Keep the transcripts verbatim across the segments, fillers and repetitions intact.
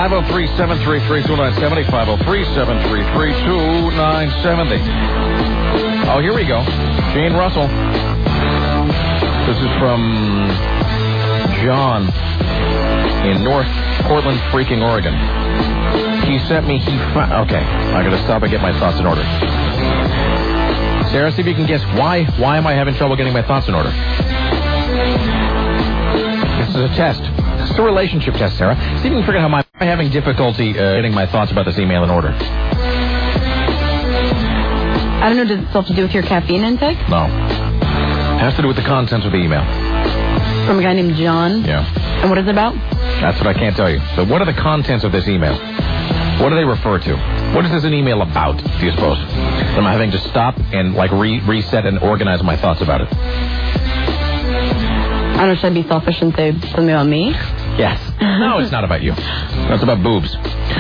five oh three, seven three three, two nine seven oh, five oh three, seven three three, two nine seven oh. Oh, here we go. Jane Russell. This is from John in North Portland, freaking Oregon. He sent me, he found, okay, I gotta stop and get my thoughts in order. Sarah, see if you can guess why, why am I having trouble getting my thoughts in order? This is a test. This is a relationship test, Sarah. See if you can figure out how I'm having difficulty uh, getting my thoughts about this email in order. I don't know, does it still have to do with your caffeine intake? No. It has to do with the contents of the email. From a guy named John? Yeah. And what is it about? That's what I can't tell you. So what are the contents of this email? What do they refer to? What is this an email about, do you suppose? Am I having to stop and, like, re- reset and organize my thoughts about it? I don't know, should I be selfish and say something about me? Yes. No, it's not about you. It's about boobs.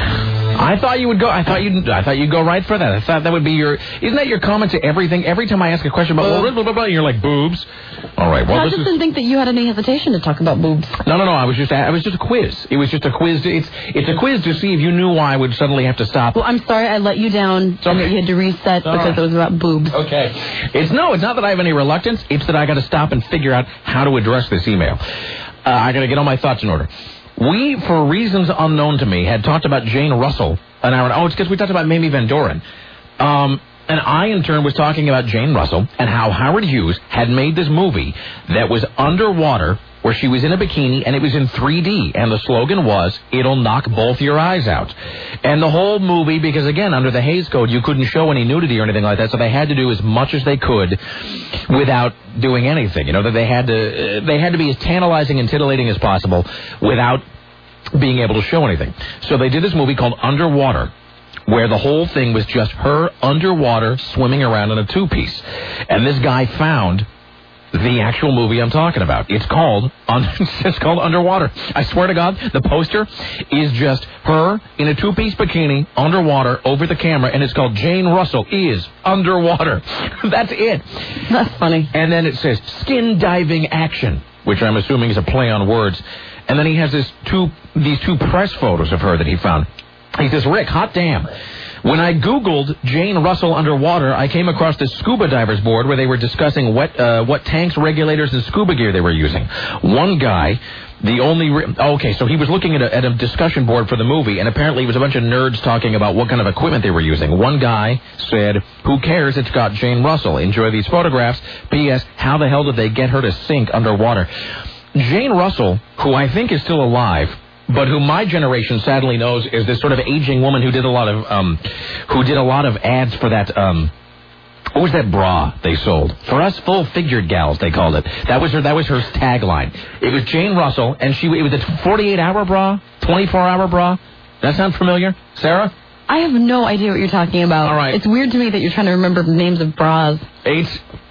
I thought you would go. I thought you'd. I thought you'd go right for that. I thought that would be your. Isn't that your comment to everything? Every time I ask a question about blah, blah, blah, blah, you're like boobs. All right. Well, I this just is, didn't think that you had any hesitation to talk about boobs. No, no, no. I was just. I was just a quiz. It was just a quiz. To, it's. It's a quiz to see if you knew why I would suddenly have to stop. Well, I'm sorry I let you down. It's okay. You had to reset because right. it was about boobs. Okay. It's no. It's not that I have any reluctance. It's that I got to stop and figure out how to address this email. Uh, I got to get all my thoughts in order. We, for reasons unknown to me, had talked about Jane Russell an hour. Oh, it's because we talked about Mamie Van Doren. Um, and I, in turn, was talking about Jane Russell and how Howard Hughes had made this movie that was underwater, where she was in a bikini, and it was in three D. And the slogan was, it'll knock both your eyes out. And the whole movie, because, again, under the Hays Code, you couldn't show any nudity or anything like that, so they had to do as much as they could without doing anything. You know, that they had to, uh, they had to be as tantalizing and titillating as possible without being able to show anything. So they did this movie called Underwater, where the whole thing was just her underwater swimming around in a two-piece. And this guy found the actual movie I'm talking about. It's called it's called Underwater. I swear to God, the poster is just her in a two-piece bikini underwater over the camera, and it's called Jane Russell is Underwater. That's it. That's funny. And then it says skin diving action, which I'm assuming is a play on words. And then he has this two these two press photos of her that he found. He says, Rick, hot damn. When I Googled Jane Russell underwater, I came across this scuba divers board where they were discussing what uh, what tanks, regulators, and scuba gear they were using. One guy, the only... Re- okay, so he was looking at a, at a discussion board for the movie, and apparently it was a bunch of nerds talking about what kind of equipment they were using. One guy said, who cares, it's got Jane Russell. Enjoy these photographs. P S. How the hell did they get her to sink underwater? Jane Russell, who I think is still alive, but who my generation sadly knows is this sort of aging woman who did a lot of um, who did a lot of ads for that. Um, what was that bra they sold? For us full-figured gals, they called it. That was her. That was her tagline. It was Jane Russell, and she. It was a forty-eight hour bra, twenty-four hour bra. Does that sound familiar, Sarah? I have no idea what you're talking about. All right. It's weird to me that you're trying to remember names of bras. It's.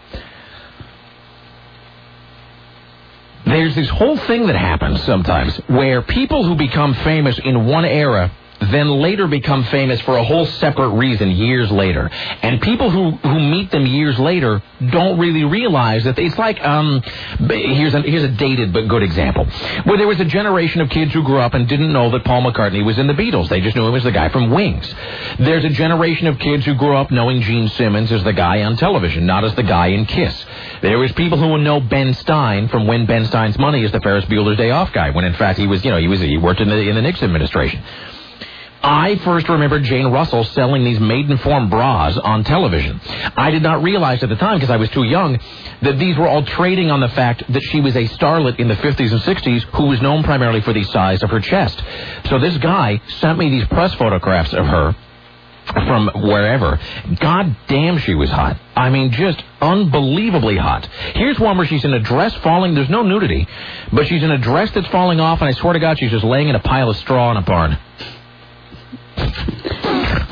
There's this whole thing that happens sometimes where people who become famous in one era then later become famous for a whole separate reason years later. And people who, who meet them years later don't really realize that it's like, um, here's a, here's a dated but good example, where there was a generation of kids who grew up and didn't know that Paul McCartney was in the Beatles. They just knew him as the guy from Wings. There's a generation of kids who grew up knowing Gene Simmons as the guy on television, not as the guy in Kiss. There was people who would know Ben Stein from When Ben Stein's Money as the Ferris Bueller's Day Off guy, when in fact he was, you know, he was he worked in the in the Nixon administration. I first remember Jane Russell selling these maiden-form bras on television. I did not realize at the time, because I was too young, that these were all trading on the fact that she was a starlet in the fifties and sixties who was known primarily for the size of her chest. So this guy sent me these press photographs of her from wherever. God damn, she was hot. I mean, just unbelievably hot. Here's one where she's in a dress falling. There's no nudity, but she's in a dress that's falling off, and I swear to God, she's just laying in a pile of straw in a barn.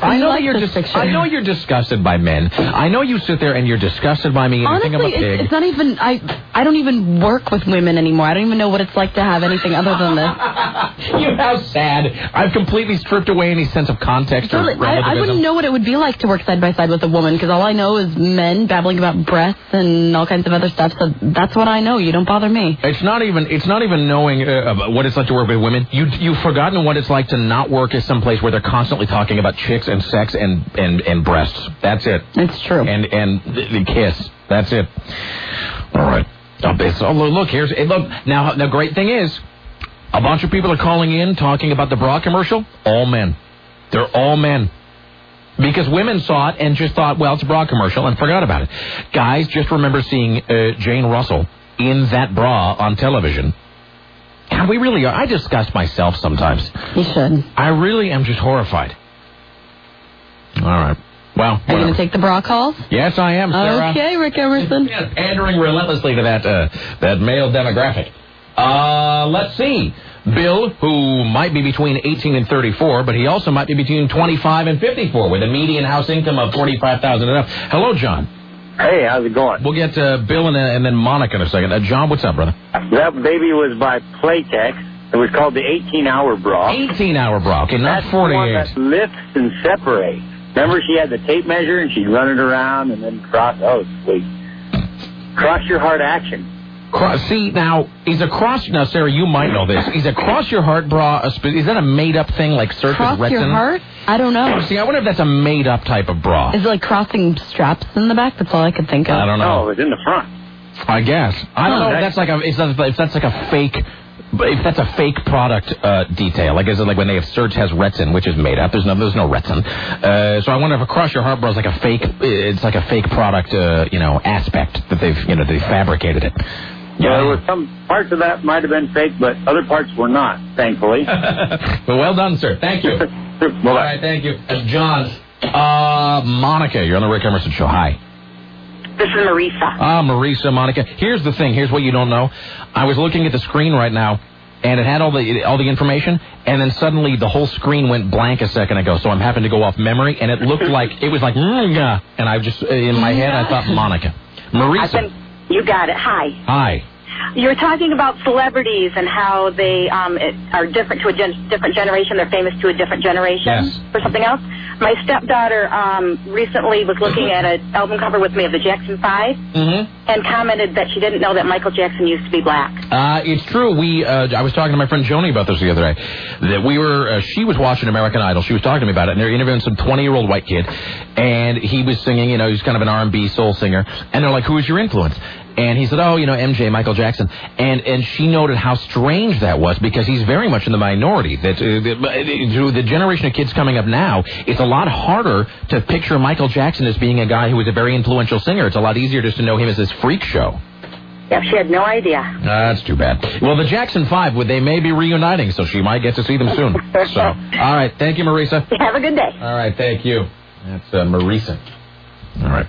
I know like that you're this dis- picture. I know you're disgusted by men. I know you sit there and you're disgusted by me and Honestly, you think I'm a pig. It's, it's not even. I I don't even work with women anymore. I don't even know what it's like to have anything other than this. You how sad. I've completely stripped away any sense of context or Really, I, relativism. I wouldn't know what it would be like to work side by side with a woman because all I know is men babbling about breasts and all kinds of other stuff. So that's what I know. You don't bother me. It's not even. It's not even knowing uh, what it's like to work with women. You you've forgotten what it's like to not work at some place where they're constantly talking about chicks and sex and and, and breasts. That's it. It's true. And and the, the kiss. That's it. All right. Oh, it's, oh look, here's look. Now the great thing is, a bunch of people are calling in talking about the bra commercial. All men. They're all men. Because women saw it and just thought, well, it's a bra commercial and forgot about it. Guys just remember seeing uh, Jane Russell in that bra on television. God, we really are. I disgust myself sometimes. You should. I really am just horrified. All right. Well, Are you going to take the bra calls? Yes, I am, Sarah. Okay, Rick Emerson. Yeah, pandering relentlessly to that uh, that male demographic. Uh, let's see. Bill, who might be between eighteen and thirty-four, but he also might be between twenty-five and fifty-four with a median house income of forty-five thousand dollars and up. Hello, John. Hey, how's it going? We'll get uh, Bill and, uh, and then Monica in a second. Uh, John, what's up, brother? That baby was by Playtex. It was called the eighteen-hour bra. eighteen-hour bra. Okay, not That's the one forty-eight. that lifts and separates. Remember, she had the tape measure, and she'd run it around and then cross. Oh, sweet. Cross your heart action. Cross, see, now, is a cross... Now, Sarah, you might know this. Is a cross your heart bra... A spe- is that a made-up thing like Circus Cross Retson? your heart? I don't know. See, I wonder if that's a made-up type of bra. Is it like crossing straps in the back? That's all I could think of. I don't No, know. it was in the front. I guess. I don't Huh. know if that's like a... If that's, if that's like a fake... If that's a fake product uh, detail, like is it like when they have Serge has Retsin, which is made up. There's no, there's no Retsin. Uh, so I wonder if a Cross Your Heart bra is like a fake. It's like a fake product, uh, you know, aspect that they've, you know, they fabricated it. Yeah, there were some parts of that might have been fake, but other parts were not, thankfully. Well, well done, sir. Thank you. Well, All right, thank you. That's John. Uh, Monica, you're on the Rick Emerson Show. Hi. This is Marisa. Ah, Marisa, Monica. Here's the thing. Here's what you don't know. I was looking at the screen right now, and it had all the all the information, and then suddenly the whole screen went blank a second ago, so I'm having to go off memory, and it looked like, it was like, mm, and I just, in my head, I thought Monica. Marisa. I've been, you got it. Hi. Hi. You were talking about celebrities and how they um, it, are different to a gen- different generation. They're famous to a different generation Yes. or something else. My stepdaughter um, recently was looking at an album cover with me of the Jackson Five Mm-hmm. and commented that she didn't know that Michael Jackson used to be black. Uh, it's true. We, uh, I was talking to my friend Joni about this the other day. That we were, uh, she was watching American Idol. She was talking to me about it, and they're interviewing some twenty-year-old white kid, and he was singing. You know, he's kind of an R and B soul singer, and they're like, "Who is your influence?" And he said, oh, you know, M J, Michael Jackson. And and she noted how strange that was because he's very much in the minority. That uh, the, to the generation of kids coming up now, it's a lot harder to picture Michael Jackson as being a guy who was a very influential singer. It's a lot easier just to know him as this freak show. Yeah, she had no idea. Uh, that's too bad. Well, the Jackson Five, they may be reuniting, so she might get to see them soon. So, all right. Thank you, Marisa. Have a good day. All right. Thank you. That's uh, Marisa. All right.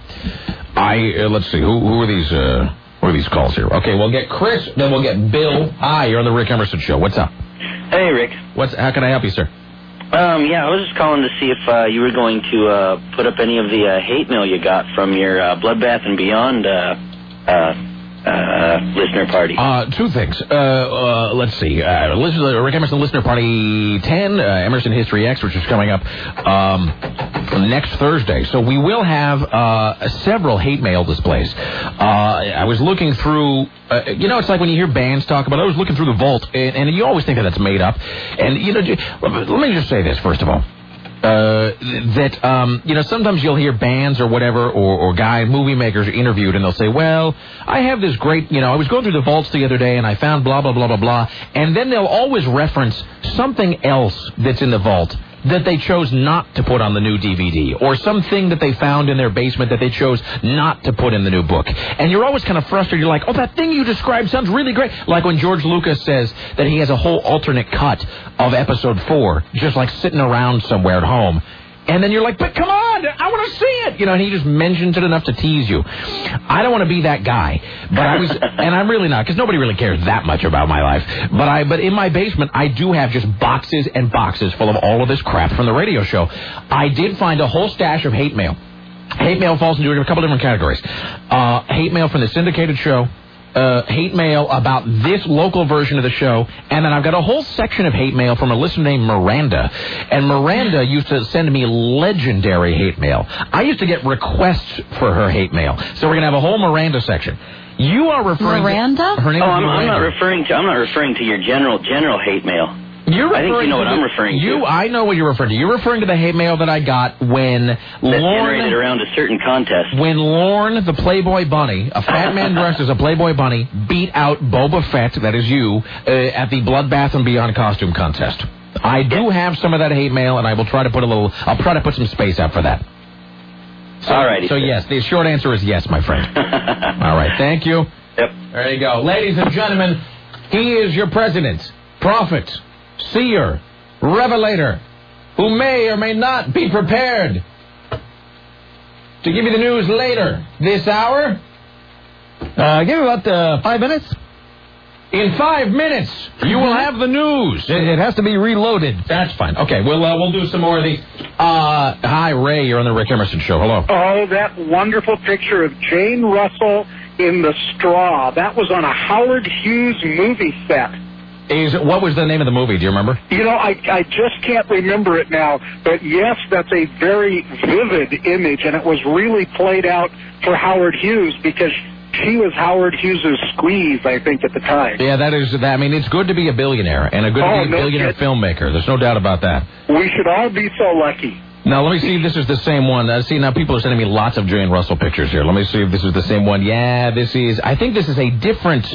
I uh, let's see. Who who are these? Uh, who are these calls here? Okay, we'll get Chris. Then we'll get Bill. Hi, you're on the Rick Emerson Show. What's up? Hey, Rick. What's? How can I help you, sir? Um, yeah, I was just calling to see if uh, you were going to uh, put up any of the uh, hate mail you got from your uh, Bloodbath and Beyond uh, uh, uh, listener party. Uh, two things. Uh, uh, let's see. Uh, listener, Rick Emerson Listener Party ten, uh, Emerson History X, which is coming up um, next Thursday. So we will have uh, several hate mail displays. Uh, I was looking through, uh, you know, it's like when you hear bands talk about, I was looking through the vault, and, and you always think that that's made up. And, you know, let me just say this, first of all. Uh, that, um, you know, sometimes you'll hear bands or whatever, or, or guy, movie makers interviewed, and they'll say, well, I have this great, you know, I was going through the vaults the other day, and I found blah, blah, blah, blah, blah. And then they'll always reference something else that's in the vault that they chose not to put on the new D V D, or something that they found in their basement that they chose not to put in the new book. And you're always kind of frustrated. You're like, oh, that thing you described sounds really great. Like when George Lucas says that he has a whole alternate cut of episode four, just like sitting around somewhere at home. And then you're like, but come on, God, I want to see it. You know, and he just mentions it enough to tease you. I don't want to be that guy, but I was, and I'm really not, because nobody really cares that much about my life. But I, but in my basement, I do have just boxes and boxes full of all of this crap from the radio show. I did find a whole stash of hate mail. Hate mail falls into a couple different categories. Uh, hate mail from the syndicated show. Uh, hate mail about this local version of the show, and then I've got a whole section of hate mail from a listener named Miranda. And Miranda used to send me legendary hate mail. I used to get requests for her hate mail. So we're going to have a whole Miranda section. You are referring Miranda? to... Her name oh, is I'm, Miranda. I'm not referring to I'm not referring to your general general hate mail. You're I think you know what the, I'm referring you, to. I know what you're referring to. You're referring to the hate mail that I got when That Lorne... generated around a certain contest. When Lorne, the Playboy Bunny, a fat man dressed as a Playboy Bunny, beat out Boba Fett, that is you, uh, at the Bloodbath and Beyond costume contest. I do have some of that hate mail, and I will try to put a little... I'll try to put some space out for that. So, All righty. So, yes, the short answer is yes, my friend. All right, thank you. Yep. There you go. Ladies and gentlemen, he is your president, prophet, seer, revelator, who may or may not be prepared to give you the news later this hour. Uh, give me about uh, five minutes. In five minutes, you will have the news. It, it has to be reloaded. That's fine. Okay, we'll uh, we'll do some more of these. Uh, hi, Ray. You're on the Rick Emerson Show. Hello. Oh, that wonderful picture of Jane Russell in the straw. That was on a Howard Hughes movie set. Is what was the name of the movie? Do you remember? You know, I I just can't remember it now. But yes, that's a very vivid image, and it was really played out for Howard Hughes because she was Howard Hughes' squeeze, I think, at the time. Yeah, that is. That, I mean, it's good to be a billionaire and a good Oh, to be a no billionaire kidding. filmmaker. There's no doubt about that. We should all be so lucky. Now, let me see if this is the same one. Uh, see, now people are sending me lots of Jane Russell pictures here. Let me see if this is the same one. Yeah, this is... I think this is a different...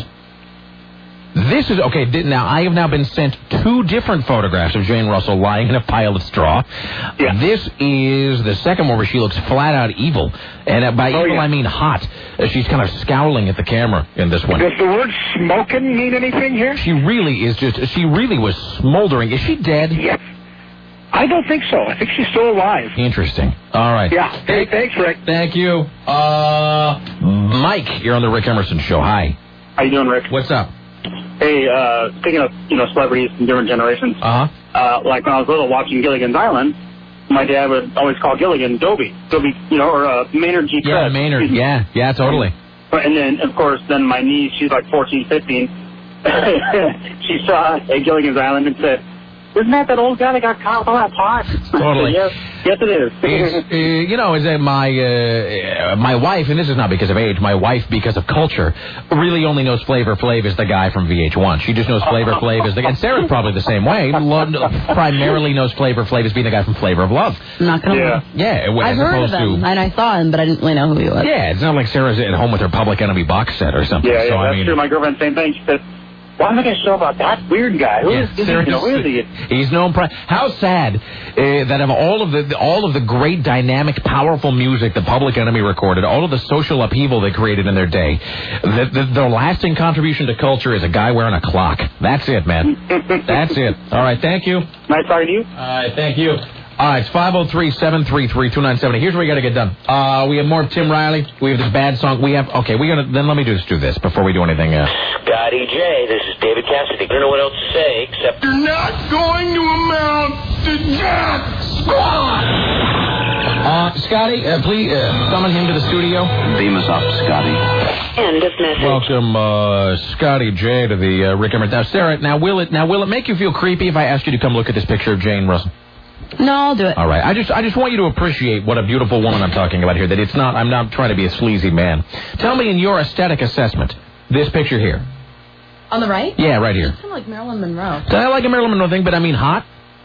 This is... Okay, di- now, I have now been sent two different photographs of Jane Russell lying in a pile of straw. Yeah. This is the second one where she looks flat-out evil. And uh, by Oh, evil, yeah. I mean hot. Uh, she's kind of scowling at the camera in this one. Does the word smoking mean anything here? She really is just... She really was smoldering. Is she dead? Yes. I don't think so. I think she's still alive. Interesting. All right. Yeah. Hey, thanks, Rick. Thank you. Uh, Mike, you're on the Rick Emerson Show. Hi. How you doing, Rick? What's up? Hey, uh, speaking of, you know, celebrities from different generations, Uh-huh. uh, like when I was little watching Gilligan's Island, my dad would always call Gilligan Dobie. Dobie, you know, or uh, Maynard G. Yeah, Krebs. Maynard. Yeah, yeah, totally. And then, of course, then my niece, she's like fourteen, fifteen, she saw a Gilligan's Island and said, isn't that that old guy that got caught with all that pot? Totally. yes, yes, it is. It's, uh, you know, is that my uh, my wife, and this is not because of age, my wife, because of culture, really only knows Flavor Flav as the guy from V H one. She just knows Flavor Flav as the guy. And Sarah's probably the same way. Lo- primarily knows Flavor Flav as being the guy from Flavor of Love. I'm not going to Yeah. lie. Yeah, I've as heard of opposed him, to... and I saw him, but I didn't really know who he was. Yeah, it's not like Sarah's at home with her Public Enemy box set or something. Yeah, yeah, so, I that's mean, true. My girlfriend, same thing. She said, why am I going to show about that weird guy? Who Yeah, is, is he? You know, who is he? He's known. Pri- How sad uh, that of all of the all of the great, dynamic, powerful music the Public Enemy recorded, all of the social upheaval they created in their day, the, the, their lasting contribution to culture is a guy wearing a clock. That's it, man. That's it. All right, thank you. Nice talking to you. All right, thank you. All right, it's five oh three, seven three three, two nine seven oh. Here's where we got to get done. Uh, we have more of Tim Riley. We have this bad song. We have, okay, we're going to, then let me just do this before we do anything. Uh, Scotty J, this is David Cassidy. I don't know what else to say except You're not going to amount to jack squat. uh, Scotty, uh, please uh, summon him to the studio. beam us up, Scotty. End of message. Welcome, uh, Scotty J to the uh, Rick Emerson. Now, Sarah, now will it now will it make you feel creepy if I asked you to come look at this picture of Jane Russell? No, I'll do it. All right, I just I just want you to appreciate what a beautiful woman I'm talking about here. That it's not I'm not trying to be a sleazy man. Tell me in your aesthetic assessment, this picture here. On the right? Yeah, right here. Kind of like Marilyn Monroe. I like a Marilyn Monroe thing, but I mean hot.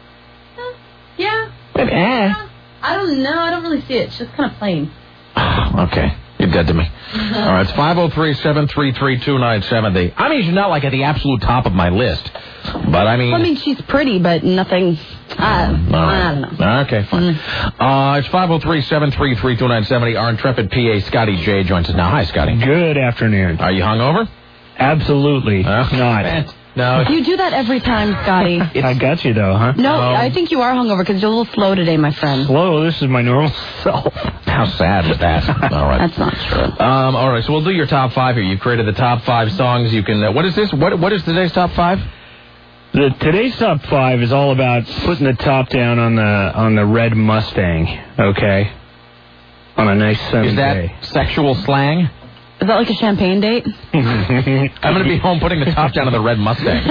Yeah. Eh. Yeah. I don't know. I don't really see it. It's just kind of plain. Okay. You're dead to me. All right, it's five oh three, seven three three, two nine seven oh. I mean, she's not like at the absolute top of my list. But I mean... Well, I mean, she's pretty, but nothing... Uh, All right. I don't know. Okay, fine. Mm. Uh, it's five oh three, seven three three, two nine seven oh. Our intrepid P A, Scotty J, joins us now. Hi, Scotty. Good afternoon. Are you hungover? Absolutely Uh, not. fant- No. You do that every time, Scotty. I got you, though, huh? No, um, I think you are hungover because you're a little slow today, my friend. Slow? This is my normal self. How sad was that? All right. That's not true. Um, all right, so we'll do your top five here. You've created the top five songs. You can. Uh, what is this? What What is today's top five? The today's top five is all about putting the top down on the on the red Mustang. Okay. On a nice sunny Is that day. sexual slang? Is that like a champagne date? I'm going to be home putting the top down on the red Mustang.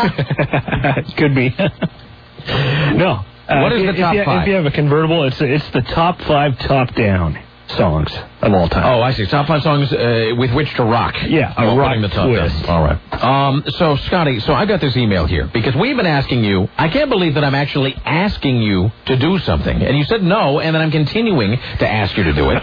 Could be. No. Uh, what is the if top you, five? If you have a convertible, it's it's the top five top down songs of all time. Oh, I see. Top five songs uh, with which to rock. Yeah, a oh, rock the top twist. Down. All right. Um, so, Scotty, so I got this email here because we've been asking you. I can't believe that I'm actually asking you to do something. And you said no, and then I'm continuing to ask you to do it.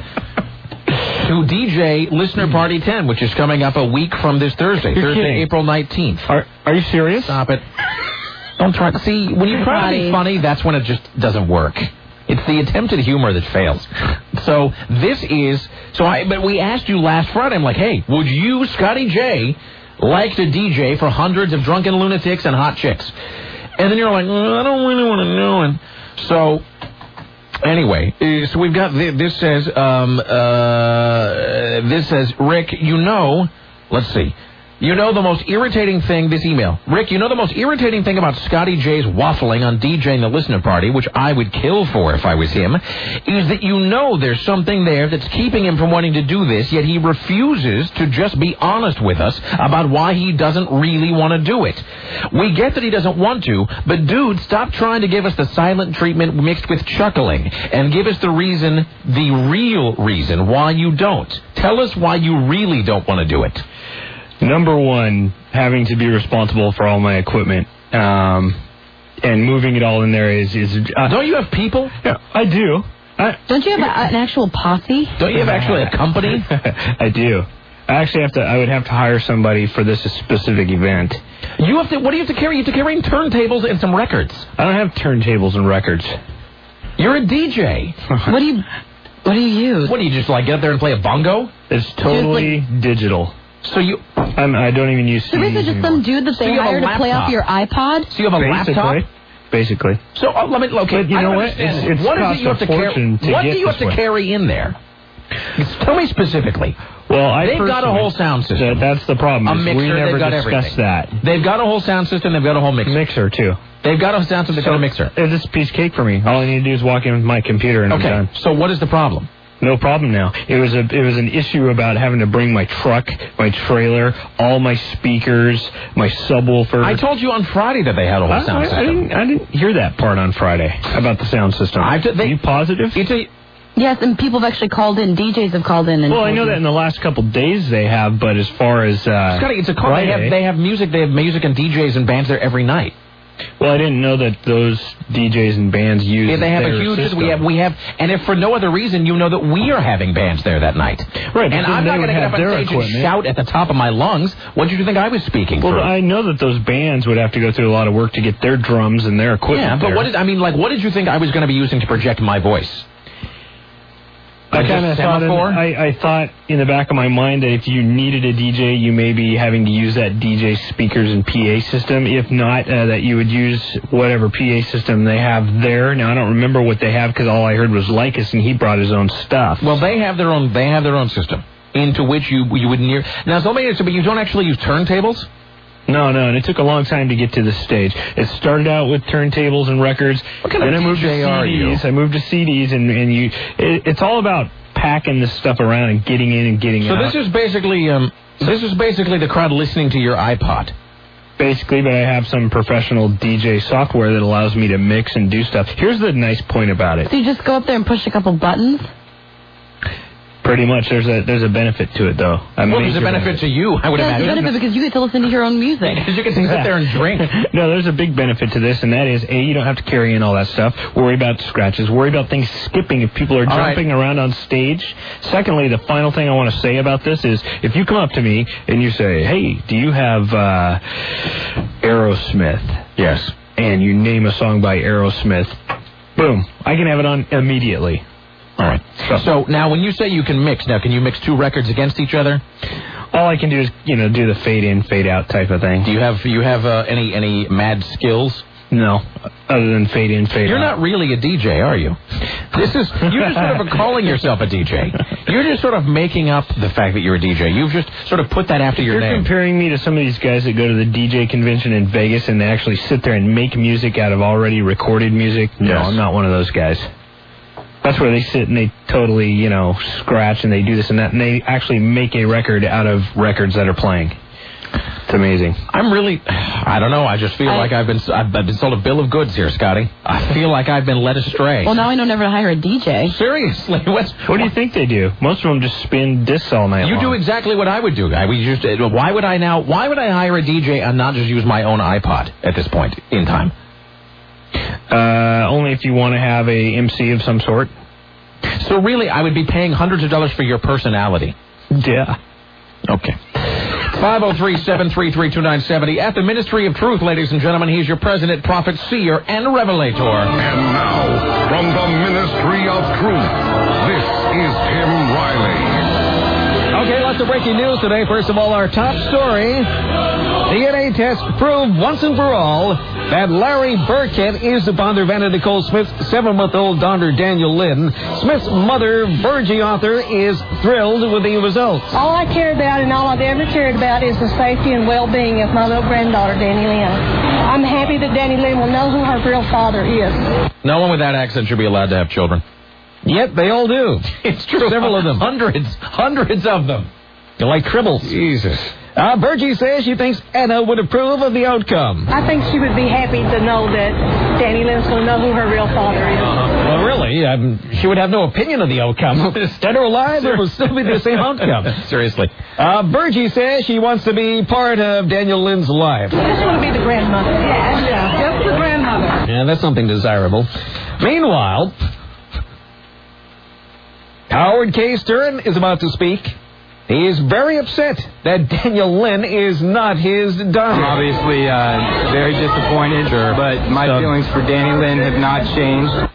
To D J Listener Party ten, which is coming up a week from this Thursday. You're Thursday, kidding. April nineteenth. Are, are you serious? Stop it. Don't try to see. When you try to be funny, that's when it just doesn't work. It's the attempted humor that fails. So this is, so I, but we asked you last Friday, I'm like, hey, would you, Scotty J, like to D J for hundreds of drunken lunatics and hot chicks? And then you're like, well, I don't really want to know. And so, anyway, uh, so we've got, th- this says, um, uh, this says, Rick, you know, let's see. You know the most irritating thing, this email. Rick, you know the most irritating thing about Scotty J's waffling on DJing the Listener Party, which I would kill for if I was him, is that you know there's something there that's keeping him from wanting to do this, yet he refuses to just be honest with us about why he doesn't really want to do it. We get that he doesn't want to, but dude, stop trying to give us the silent treatment mixed with chuckling, and give us the reason, the real reason why you don't. Tell us why you really don't want to do it. Number one, having to be responsible for all my equipment, um, and moving it all in there is... is uh, Don't you have people? Yeah, I do. I, Don't you have a, an actual posse? Don't you have actually a company? I do. I actually have to, I would have to hire somebody for this specific event. You have to, what do you have to carry? You have to carry turntables and some records. I don't have turntables and records. You're a D J. What do you, what do you use? What do you just like get up there and play a bongo? It's totally like, digital. So you... I'm, I don't even use C Ds So this is just anymore. some dude that So they you have a hired to play laptop. off your iPod? So you have a Basically. laptop? Basically. So uh, let me, okay, But you I know don't what? understand It's- this. it's What is cost it you have a to carry? fortune to What get do you have this to way. carry in there? Tell me specifically. Well, I They've got a personally- whole sound system. That, that's the problem. A is mixer, we never they've got discussed everything. that. They've got a whole sound system, they've got a whole mixer. Mixer, too. They've got a sound system, they've got a mixer. It's a piece of cake for me. All I need to do is walk in with my computer and Okay, I'm done. so what is the problem? No problem now. It was a it was an issue about having to bring my truck, my trailer, all my speakers, my subwoofer. I told you on Friday that they had a whole I, sound I, system. I didn't I didn't hear that part on Friday about the sound system. I've t- they, Are you positive? It's a, Yes, and people have actually called in. D Js have called in. And well, I told know you. that in the last couple days they have, but as far as uh, Scotty, it's a call. They Friday, have, they have music. They have music and D Js and bands there every night. well, I didn't know that those D Js and bands use. Yeah, they have their a huge. system. We have. We have. And if for no other reason, you know that we are having bands there that night. Right, And but I'm then not they going to would get up have on their stage and equipment. shout at the top of my lungs. What did you think I was speaking Well, through? I know that those bands would have to go through a lot of work to get their drums and their equipment. yeah, but there. what did I mean? Like, what did you think I was going to be using to project my voice? I Like kind a of thought. In, semaphore? I, I thought in the back of my mind that if you needed a D J, you may be having to use that D J speakers and P A system. If not, uh, that you would use whatever P A system they have there. Now I don't remember what they have because all I heard was Lycus, and he brought his own stuff. Well, they have their own. They have their own system into which you you would near. Now, so many. But you don't actually use turntables. No, no, and it took a long time to get to this stage. It started out with turntables and records. What kind then of I moved D J to are C Ds. you? I moved to C Ds, and and you. It, it's all about packing this stuff around and getting in and getting So out. this is basically um. This is basically the crowd listening to your iPod. Basically, but I have some professional D J software that allows me to mix and do stuff. Here's the nice point about it. So you just go up there and push a couple buttons? Pretty much, there's a there's a benefit to it, though. A Well, there's a major benefit to you, I would Yeah, it's a imagine. benefit because you get to listen to your own music. Because you can sit there and drink. No, there's a big benefit to this, and that is, A, you don't have to carry in all that stuff, worry about scratches, worry about things skipping if people are All jumping right. around on stage. Secondly, the final thing I want to say about this is, if you come up to me and you say, hey, do you have uh, Aerosmith? Yes. And you name a song by Aerosmith, boom, I can have it on immediately. All right. So, so now, when you say you can mix, now can you mix two records against each other? All I can do is, you know, do the fade in, fade out type of thing. Do you have you have uh, any any mad skills? No, other than fade in, fade You're out. You're not really a D J, are you? This is you're just sort of calling yourself a D J. You're just sort of making up the fact that you're a D J. You've just sort of put that after your you're name. You're comparing me to some of these guys that go to the D J convention in Vegas and they actually sit there and make music out of already recorded music. No, yes. I'm not one of those guys. That's where they sit and they totally, you know, scratch and they do this and that, and they actually make a record out of records that are playing. It's amazing. I'm really, I don't know, I just feel I, like I've been I've been sold a bill of goods here, Scotty. I feel like I've been led astray. Well, now I know never to hire a D J. Seriously. What's, what do you think they do? Most of them just spin discs all night You long. do exactly what I would do. I would just, why would I now, why would I hire a D J and not just use my own iPod at this point in time? Uh, only if you want to have a M C of some sort. So really, I would be paying hundreds of dollars for your personality. Yeah. Okay. five oh three, seven three three, two nine seven oh. At the Ministry of Truth, ladies and gentlemen, he's your president, prophet, seer, and revelator. And now, from the Ministry of Truth, this is Tim Riley. Okay, lots of breaking news today. First of all, our top story. D N A test proved once and for all that Larry Burkett is the father of Anna Nicole Smith's seven-month-old daughter, Daniel Lynn. Smith's mother, Virgie Author, is thrilled with the results. All I care about and all I've ever cared about is the safety and well-being of my little granddaughter, Danny Lynn. I'm happy that Danny Lynn will know who her real father is. No one with that accent should be allowed to have children. Yet they all do. It's true. Several of them. Hundreds. Hundreds of them. They're like tribbles. Jesus. Uh, Virgie says she thinks Anna would approve of the outcome. I think she would be happy to know that Danny Lynn's going to know who her real father is. Uh, well, really, um, she would have no opinion of the outcome. Dead or alive, it will still be the same outcome. Seriously. Uh, Virgie says she wants to be part of Daniel Lynn's life. I just want to be the grandmother. Yeah, yeah, just the grandmother. Yeah, that's something desirable. Meanwhile, Howard K. Stern is about to speak. He is very upset that Daniel Lynn is not his daughter. I'm obviously uh, very disappointed, sure. but my so, feelings for Danny Lynn have not changed.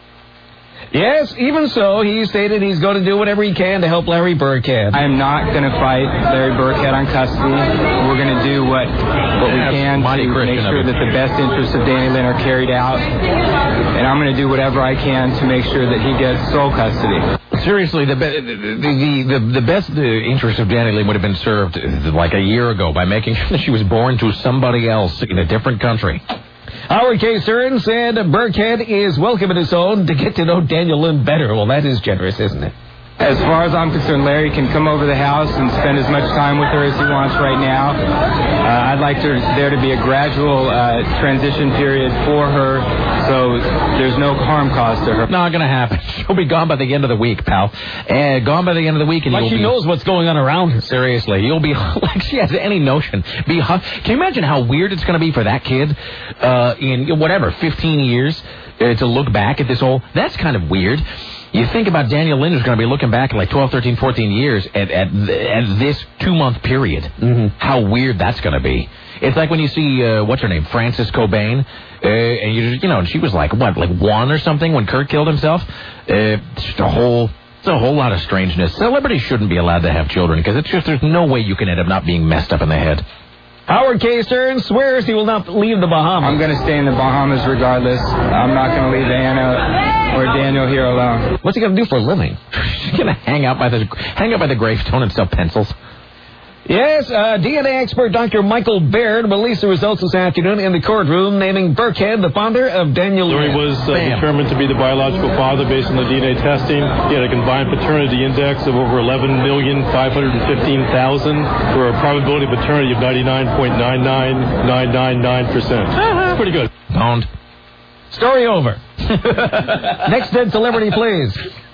Yes, even so, he stated he's going to do whatever he can to help Larry Burkhead. I am not going to fight Larry Burkhead on custody. We're going to do what what we can to make sure that the best interests of Danny Lynn are carried out. And I'm going to do whatever I can to make sure that he gets sole custody. Seriously, the, be- the, the, the, the best uh, interest of Danny Lynn would have been served uh, like a year ago by making sure that she was born to somebody else in a different country. Howard K. Stern said Burkhead is welcome in his own to get to know Daniel Lynn better. Well, that is generous, isn't it? As far as I'm concerned, Larry can come over the house and spend as much time with her as he wants right now. Uh, I'd like to, there to be a gradual uh, transition period for her, so there's no harm caused to her. Not going to happen. She'll be gone by the end of the week, pal. Uh, gone by the end of the week. And like you'll she be, knows what's going on around her. Seriously, you'll be, like she has any notion. Be, can you imagine how weird it's going to be for that kid uh, in, whatever, fifteen years uh, to look back at this whole, that's kind of weird. You think about Daniel Lynn, who's going to be looking back at like twelve, thirteen, fourteen years at at, at this two-month period. Mm-hmm. How weird that's going to be. It's like when you see, uh, what's her name, Frances Cobain, uh, and you just, you know, she was like, what, like one or something when Kurt killed himself? Uh, just a whole, it's a whole lot of strangeness. Celebrities shouldn't be allowed to have children because it's just, there's no way you can end up not being messed up in the head. Howard K. Stern swears he will not leave the Bahamas. I'm going to stay in the Bahamas regardless. I'm not going to leave Anna or Daniel here alone. What's he going to do for a living? He's going to hang out by the hang out by the gravestone and sell pencils. Yes, uh, D N A expert Doctor Michael Baird released the results this afternoon in the courtroom, naming Burkhead the father of Daniel Lynn. Larry was uh, determined to be the biological father based on the D N A testing. He had a combined paternity index of over eleven million, five hundred fifteen thousand for a probability of paternity of ninety-nine point nine nine nine nine nine percent. That's pretty good. Owned. Story over. Next dead celebrity, please.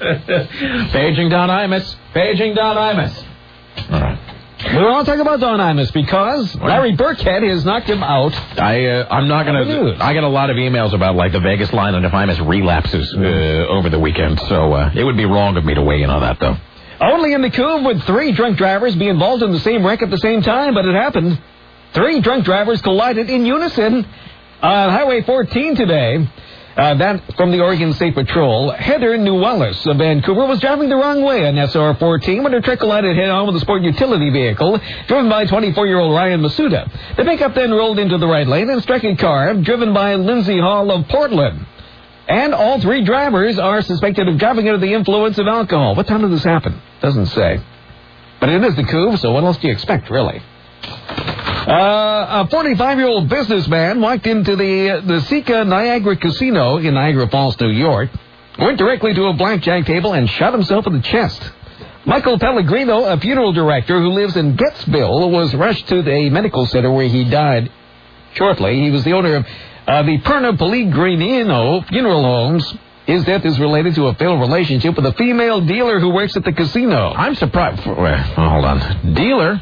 Paging Don Imus. Paging Don Imus. All right. We want to talk about Don Imus because Larry Burkhead has knocked him out. I, uh, I'm not going to... I get a lot of emails about, like, the Vegas line and if Imus relapses uh, over the weekend, so uh, it would be wrong of me to weigh in on that, though. Only in the Couve would three drunk drivers be involved in the same wreck at the same time, but it happened. Three drunk drivers collided in unison on Highway fourteen today. Uh, that from the Oregon State Patrol. Heather Newellis of Vancouver was driving the wrong way on S R fourteen when her truck collided head-on with a sport utility vehicle driven by twenty-four-year-old Ryan Masuda. The pickup then rolled into the right lane and struck a car driven by Lindsay Hall of Portland. And all three drivers are suspected of driving under the influence of alcohol. What time did this happen? Doesn't say. But it is the Couve, so what else do you expect, really? Uh, a forty-five-year-old businessman walked into the the Sika Niagara Casino in Niagara Falls, New York, went directly to a blackjack table and shot himself in the chest. Michael Pellegrino, a funeral director who lives in Gettsville, was rushed to the medical center where he died shortly. He was the owner of uh, the Perna Pellegrino Funeral Homes. His death is related to a failed relationship with a female dealer who works at the casino. I'm surprised. Oh, hold on. Dealer?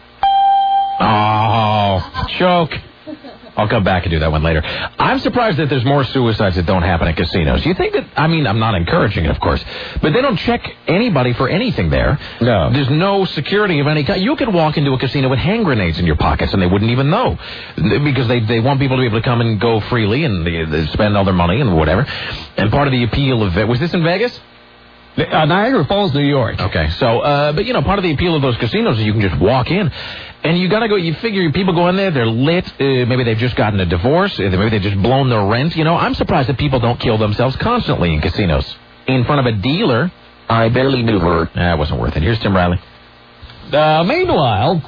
Oh, choke. I'll come back and do that one later. I'm surprised that there's more suicides that don't happen at casinos. You think that, I mean, I'm not encouraging it, of course, but they don't check anybody for anything there. No. There's no security of any kind. You could walk into a casino with hand grenades in your pockets and they wouldn't even know because they, they want people to be able to come and go freely and they, they spend all their money and whatever. And part of the appeal of it, was this in Vegas? Uh, Niagara Falls, New York. Okay, so, uh, but, you know, part of the appeal of those casinos is you can just walk in. And you got to go, you figure people go in there, they're lit, uh, maybe they've just gotten a divorce, uh, maybe they've just blown their rent. You know, I'm surprised that people don't kill themselves constantly in casinos. In front of a dealer, I barely knew her. Nah, it wasn't worth it. Here's Tim Riley. Uh, meanwhile,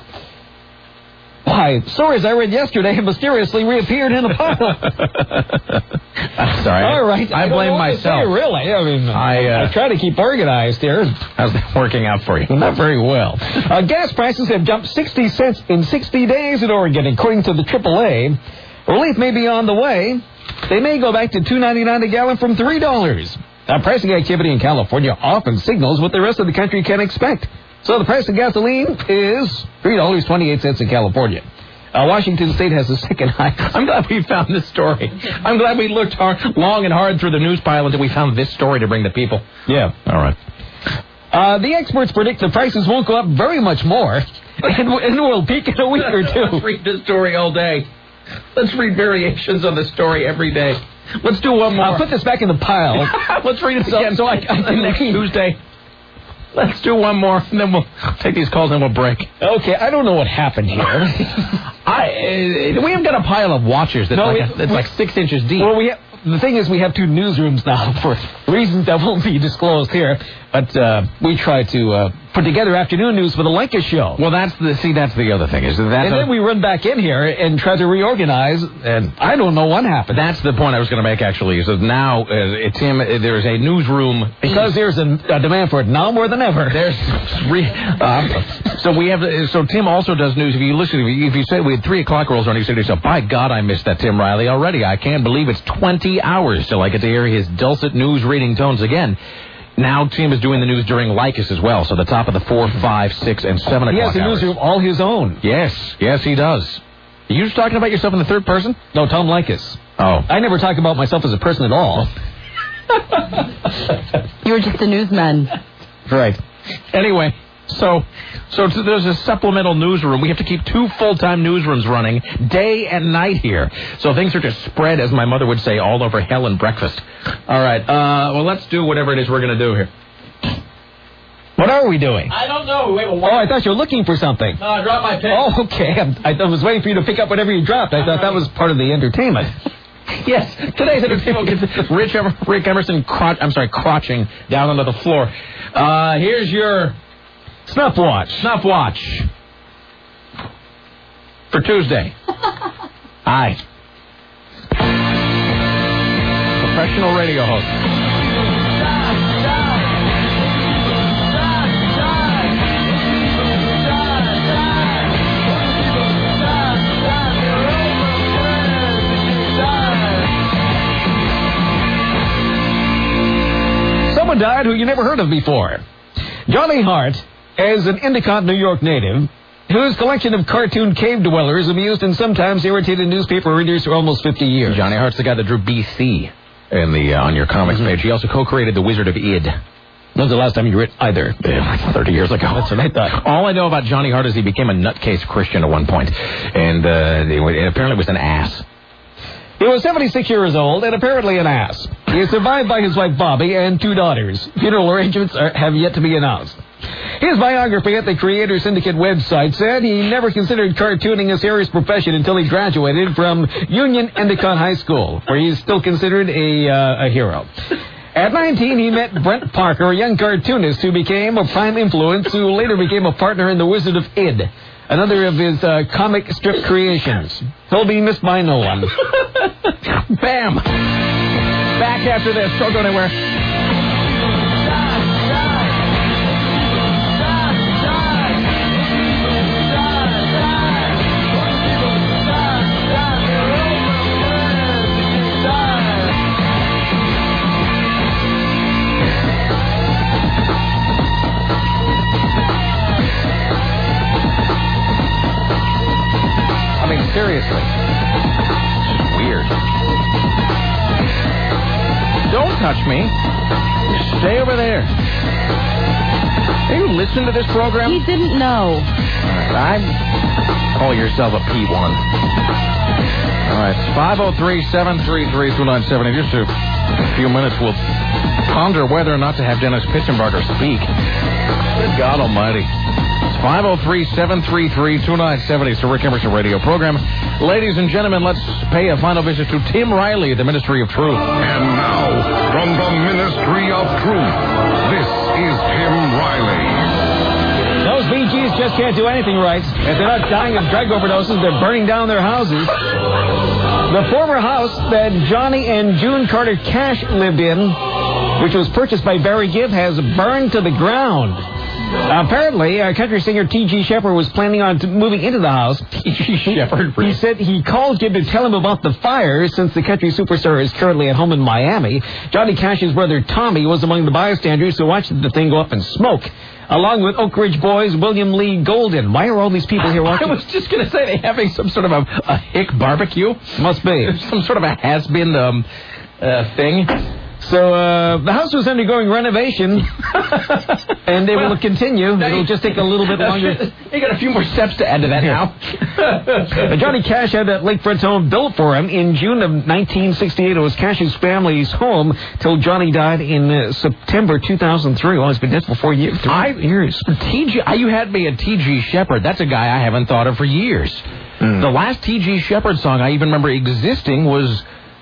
why, stories I read yesterday have mysteriously reappeared in a pile. I'm sorry. All right. I, I blame myself. Say, really. I mean, I, uh, I try to keep organized here. How's that working out for you? Not very well. Uh, gas prices have jumped sixty cents in sixty days in Oregon, according to the triple A. Relief may be on the way. They may go back to two ninety-nine a gallon from three dollars. Now, pricing activity in California often signals what the rest of the country can expect. So the price of gasoline is three dollars and twenty-eight cents in California. Uh, Washington State has the second highest. I'm glad we found this story. I'm glad we looked hard, long and hard through the news pile until we found this story to bring to people. Yeah. All right. Uh, the experts predict the prices won't go up very much more, and, and will peak in a week or two. Let's read this story all day. Let's read variations on the story every day. Let's do one more. I'll put this back in the pile. Let's read it so, again. So I, I can next read. Tuesday. Let's do one more, and then we'll take these calls and we'll break. Okay, I don't know what happened here. I uh, we haven't got a pile of watchers that's, no, like, we, a, that's we, like six inches deep. Well, we have, the thing is, we have two newsrooms now for reasons that won't be disclosed here. But uh, we try to uh, put together afternoon news for the Leica show. Well, that's the see. That's the other thing is that. And then a, we run back in here and try to reorganize, and I don't know what happened. That's the point I was going to make, actually. Is that now, uh, Tim, uh, there's a newsroom because there's a, a demand for it now more than ever. There's re, uh, so we have. So Tim also does news. If you listen, if you say we had three o'clock rolls on, you say to yourself, "By God, I missed that Tim Riley already. I can't believe it's twenty hours till I get to hear his dulcet news reading tones again." Now Tim is doing the news during Lycus as well, so the top of the four, five, six, and seven o'clock He has a hours. newsroom all his own. Yes, yes, he does. Are you just talking about yourself in the third person? No, Tom Lycus. Oh. I never talk about myself as a person at all. You were just a newsman. Right. Anyway, so so there's a supplemental newsroom. We have to keep two full-time newsrooms running day and night here. So things are just spread, as my mother would say, all over hell and breakfast. All right. Uh, well, let's do whatever it is we're going to do here. What are we doing? I don't know. Wait, well, oh, I thought you were looking for something. No, I dropped my pen. Oh, okay. I, I was waiting for you to pick up whatever you dropped. I thought that was part of the entertainment. Yes, today's entertainment gets Rich Emer- Rick Emerson, crouch, I'm sorry, crouching down onto the floor. Uh, here's your snuff watch. Snuff watch for Tuesday. Hi. Professional radio host. Someone died who you never heard of before. Johnny Hart is an Endicott, New York native whose collection of cartoon cave dwellers amused and sometimes irritated newspaper readers for almost fifty years. Johnny Hart's the guy that drew B C in the uh, on your comics mm-hmm. page. He also co-created The Wizard of Id. When's the last time you read either? Yeah, like thirty years ago. That's what I thought. All I know about Johnny Hart is he became a nutcase Christian at one point, and uh, it apparently was an ass. He was seventy-six years old and apparently an ass. He is survived by his wife Bobby and two daughters. Funeral arrangements are, have yet to be announced. His biography at the Creator Syndicate website said he never considered cartooning a serious profession until he graduated from Union Endicott High School, where he is still considered a, uh, a hero. At nineteen, he met Brent Parker, a young cartoonist who became a prime influence, who later became a partner in The Wizard of Id, another of his uh, comic strip creations. He'll be missed by no one. Bam! Back after this. Don't go anywhere. Seriously. It's weird. Don't touch me. Stay over there. Have you listened to this program? He didn't know. All right, I'm... Call yourself a P one. All right, five oh three, seven three three, two nine seven zero. In just a few minutes, we'll ponder whether or not to have Dennis Pitzenbarger speak. Good God almighty. five oh three, seven three three, two nine seven zero. It's the Rick Emerson radio program. Ladies and gentlemen, let's pay a final visit to Tim Riley, the Ministry of Truth. And now, from the Ministry of Truth, this is Tim Riley. Those Bee Gees just can't do anything right. If they're not dying of drug overdoses, they're burning down their houses. The former house that Johnny and June Carter Cash lived in, which was purchased by Barry Gibb, has burned to the ground. Apparently, uh, country singer T G Shepherd was planning on t- moving into the house. T G Shepherd? He said he called Gibb to tell him about the fire since the country superstar is currently at home in Miami. Johnny Cash's brother Tommy was among the bystanders who watched the thing go up in smoke, along with Oak Ridge Boys' William Lee Golden. Why are all these people here watching? I was just going to say, they're having some sort of a, a hick barbecue. Must be. Some sort of a has-been um, uh, thing. So, uh, the house was undergoing renovation, and they well, will continue. It'll just take a little bit longer. You got a few more steps to add to that now. Johnny Cash had that lakefront home built for him in June of nineteen sixty-eight. It was Cash's family's home till Johnny died in uh, September two thousand three. Well, it's been dead for four years. Three I, years. T G, you had me at T G Shepherd. That's a guy I haven't thought of for years. Mm. The last T G Shepherd song I even remember existing was...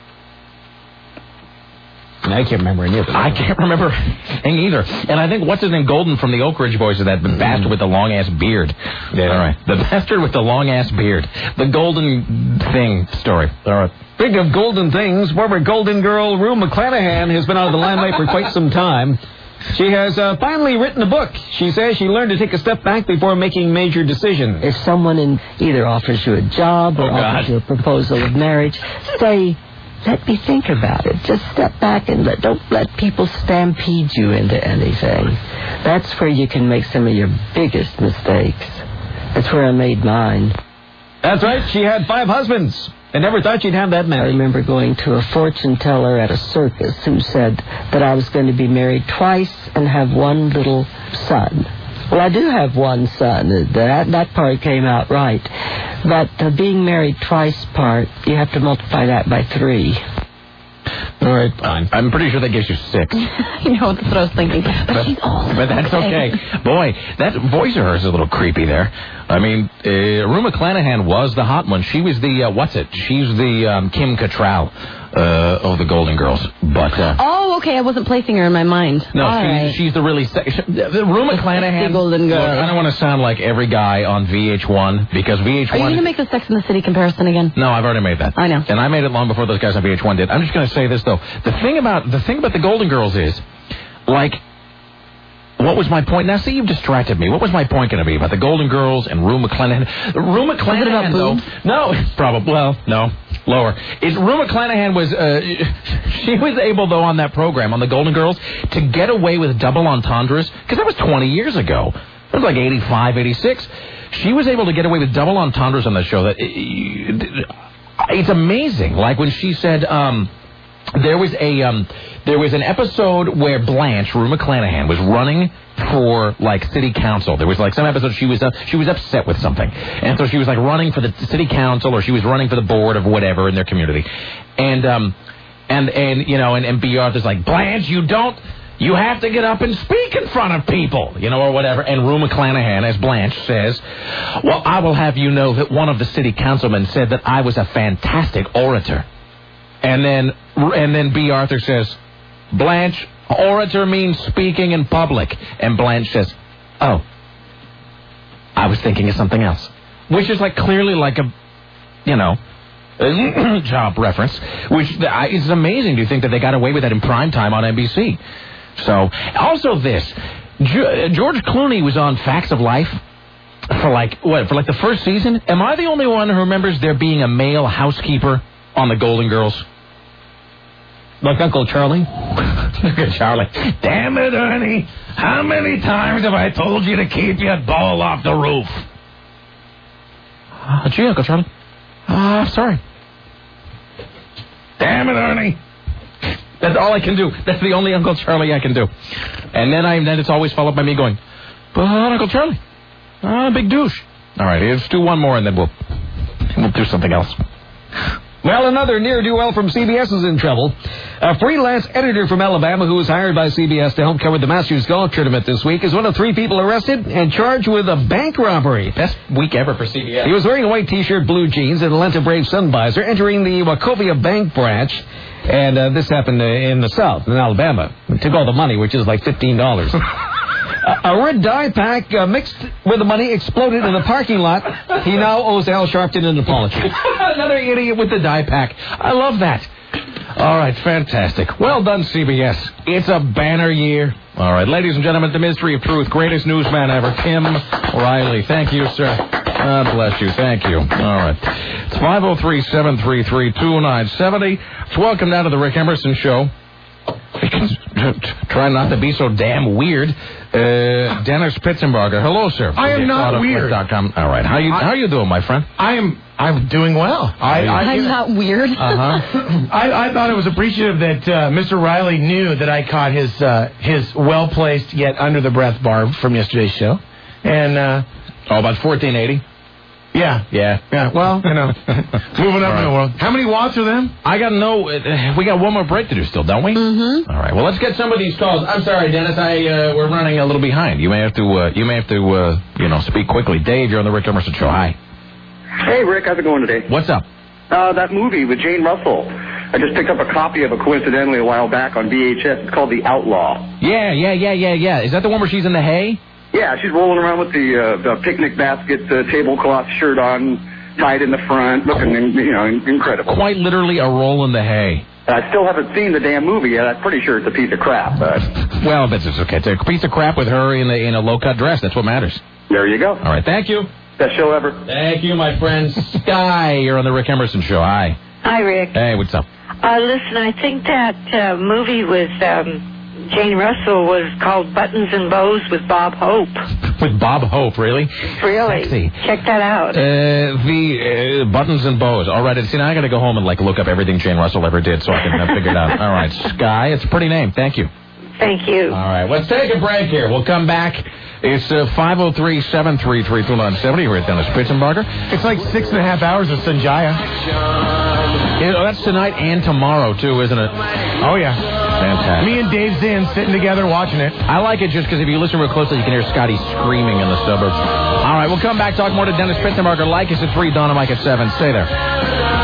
I can't remember any of it. I can't remember anything either. And I think, what's his name, Golden from the Oak Ridge Boys, is that mm-hmm. bastard with the long-ass beard. Yeah. All right. The bastard with the long-ass beard. The Golden Thing story. All right. Speaking of golden things, former Golden Girl Rue McClanahan has been out of the limelight for quite some time. She has uh, finally written a book. She says she learned to take a step back before making major decisions. If someone in either offers you a job or oh, offers you a proposal of marriage, say... Let me think about it. Just step back and let, don't let people stampede you into anything. That's where you can make some of your biggest mistakes. That's where I made mine. That's right. She had five husbands. I never thought she'd have that many. I remember going to a fortune teller at a circus who said that I was going to be married twice and have one little son. Well, I do have one son. That, that part came out right. But the being married twice part, you have to multiply that by three. All right, fine. I'm pretty sure that gives you six. You know, that's what I was thinking. But, but she's old. But that's okay. Boy, that voice of hers is a little creepy there. I mean, uh, Rue McClanahan was the hot one. She was the, uh, what's it? She's the um, Kim Cattrall uh, of the Golden Girls. But uh, oh, okay. I wasn't placing her in my mind. No, All she's, right. she's the really... Se- the Rue McClanahan... The Golden Girl. Look, I don't want to sound like every guy on V H one, because V H one... Are you going to make the Sex and the City comparison again? No, I've already made that. I know. And I made it long before those guys on V H one did. I'm just going to say this, though. The thing about the thing about the Golden Girls is, like... What was my point? Now, see, you've distracted me. What was my point going to be about the Golden Girls and Rue McClanahan? Rue McClanahan, though... No, probably... Well, no. Lower. It, Rue McClanahan was... Uh, she was able, though, on that program, on the Golden Girls, to get away with double entendres, because that was twenty years ago. It was like eighty-five, eighty-six. She was able to get away with double entendres on the show. That it, It's amazing. Like when she said... Um, there was a um, there was an episode where Blanche, Rue McClanahan, was running for like city council. There was like some episode she was uh, she was upset with something, and so she was like running for the city council, or she was running for the board of whatever in their community, and um and and you know and, and B. Arthur's like, Blanche, you don't. You have to get up and speak in front of people, you know, or whatever. And Rue McClanahan, as Blanche says, well, I will have you know that one of the city councilmen said that I was a fantastic orator. And then and then B. Arthur says, Blanche, orator means speaking in public. And Blanche says, oh, I was thinking of something else. Which is like clearly like a, you know, job reference. Which is amazing to think that they got away with that in prime time on N B C. So, also this, George Clooney was on Facts of Life for like, what, for like the first season? Am I the only one who remembers there being a male housekeeper on the Golden Girls? Like Uncle Charlie? Look at Charlie. Damn it, Ernie. How many times have I told you to keep your ball off the roof? Uh, gee, Uncle Charlie. Ah, uh, sorry. Damn it, Ernie. That's all I can do. That's the only Uncle Charlie I can do. And then I then it's always followed by me going, but Uncle Charlie, ah, big douche. All right, let's do one more and then we'll we'll do something else. Well, another ne'er-do-well from C B S is in trouble. A freelance editor from Alabama who was hired by C B S to help cover the Masters Golf Tournament this week is one of three people arrested and charged with a bank robbery. Best week ever for C B S. He was wearing a white T-shirt, blue jeans, and a Lenta Brave sun visor, entering the Wachovia Bank branch. And uh, this happened uh, in the South, in Alabama. He took all the money, which is like fifteen dollars. a, a red dye pack uh, mixed with the money exploded in the parking lot. He now owes Al Sharpton an apology. Another idiot with the dye pack. I love that. All right, fantastic. Well done, C B S. It's a banner year. All right, ladies and gentlemen, the Mystery of Truth, greatest newsman ever, Tim Riley. Thank you, sir. God bless you. Thank you. All right. It's five oh three, seven three three, two nine seven oh. It's welcome now to the Rick Emerson Show. Try not to be so damn weird. Uh, Dennis Pitzenbarger. Hello, sir. I am not weird. All right. How you how you doing, my friend? I am I'm doing well. I, I, I'm not weird. Uh-huh. I, I thought it was appreciative that uh, Mister Riley knew that I caught his uh, his well-placed yet under-the-breath barb from yesterday's show. And, uh... Oh, about fourteen eighty? Yeah. Yeah. Yeah. Well, you know, moving up right. in the world. How many watts are them? I got to know. Uh, we got one more break to do still, don't we? Mm-hmm. All right. Well, let's get some of these calls. I'm sorry, Dennis. I uh, we're running a little behind. You may have to. Uh, you may have to. Uh, you know, speak quickly. Dave, you're on the Rick Emerson Show. Hi. Hey, Rick. How's it going today? What's up? Uh, that movie with Jane Russell. I just picked up a copy of it coincidentally a while back on V H S. It's called The Outlaw. Yeah, yeah, yeah, yeah, yeah. Is that the one where she's in the hay? Yeah, she's rolling around with the, uh, the picnic basket, uh, tablecloth shirt on, tied in the front, looking, you know, incredible. Quite literally a roll in the hay. I still haven't seen the damn movie yet. I'm pretty sure it's a piece of crap. But well, but it's okay. It's a piece of crap with her in a, in a low-cut dress. That's what matters. There you go. All right, thank you. Best show ever. Thank you, my friend. Sky, you're on the Rick Emerson Show. Hi. Hi, Rick. Hey, what's up? Uh, listen, I think that uh, movie with um, Jane Russell was called Buttons and Bows with Bob Hope. With Bob Hope, really? Really? Sexy. Check that out. Uh, the uh, Buttons and Bows. All right. See, now I got to go home and like look up everything Jane Russell ever did so I can uh, figure it out. All right. Sky, it's a pretty name. Thank you. Thank you. All right. Let's take a break here. We'll come back. It's uh, five oh three, seven three three, two nine seven oh. You're at Dennis Pitzenbarger. It's like six and a half hours of Sanjaya. It, oh, that's tonight and tomorrow, too, isn't it? Oh, yeah. Fantastic. Me and Dave Zinn sitting together watching it. I like it just because if you listen real closely, you can hear Scotty screaming in the suburbs. All right, we'll come back, talk more to Dennis Pitzenbarger. Like us at three, Donna Mike at seven. Stay there.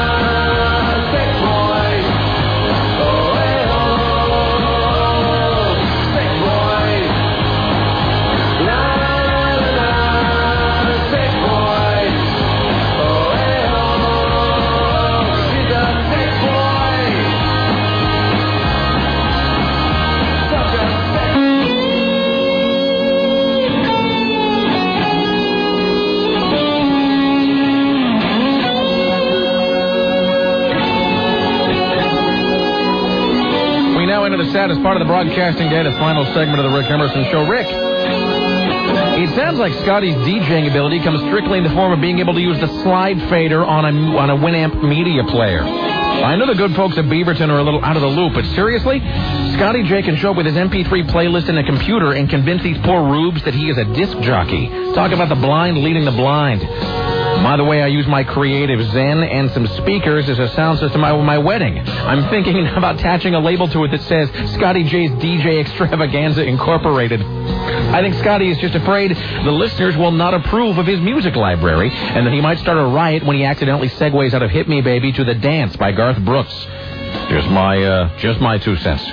The saddest part of the broadcasting day, the final segment of the Rick Emerson Show. Rick, it sounds like Scotty's DJing ability comes strictly in the form of being able to use the slide fader on a on a Winamp media player. I know the good folks at Beaverton are a little out of the loop, but seriously? Scotty J can show up with his M P three playlist and a computer and convince these poor rubes that he is a disc jockey. Talk about the blind leading the blind. By the way, I use my Creative Zen and some speakers as a sound system at my wedding. I'm thinking about attaching a label to it that says Scotty J's D J Extravaganza Incorporated. I think Scotty is just afraid the listeners will not approve of his music library and that he might start a riot when he accidentally segues out of Hit Me Baby to The Dance by Garth Brooks. Just my, uh, just my two cents.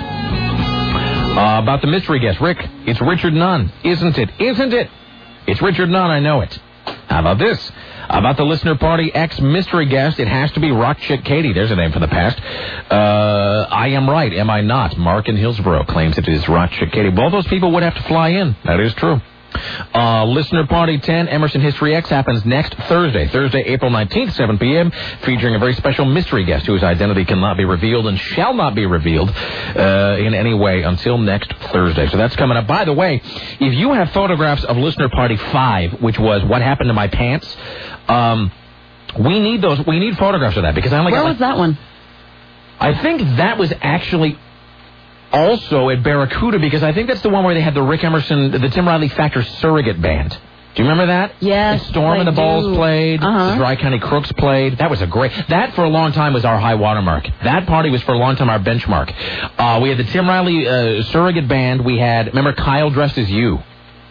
Uh, about the mystery guest, Rick, it's Richard Nunn, isn't it? Isn't it? It's Richard Nunn, I know it. How about this? About the listener party ex-mystery guest, it has to be Rock Chick Katie. There's a name for the past. Uh, I am right, am I not? Mark in Hillsborough claims it is Rock Chick Katie. Both those people would have to fly in. That is true. Uh, Listener Party ten, Emerson History X, happens next Thursday, Thursday, April nineteenth, seven p.m., featuring a very special mystery guest whose identity cannot be revealed and shall not be revealed uh, in any way until next Thursday. So that's coming up. By the way, if you have photographs of Listener Party five, which was What Happened to My Pants, um, we need those. We need photographs of that because I only Where got, was like, that one? I think that was actually also at Barracuda, because I think that's the one where they had the Rick Emerson, the Tim Riley Factor surrogate band. Do you remember that? Yes. And Storm I and the do. Balls played. Uh-huh. The Dry County Crooks played. That was a great... That, for a long time, was our high watermark. That party was, for a long time, our benchmark. Uh, we had the Tim Riley uh, surrogate band. We had... Remember Kyle dressed as you?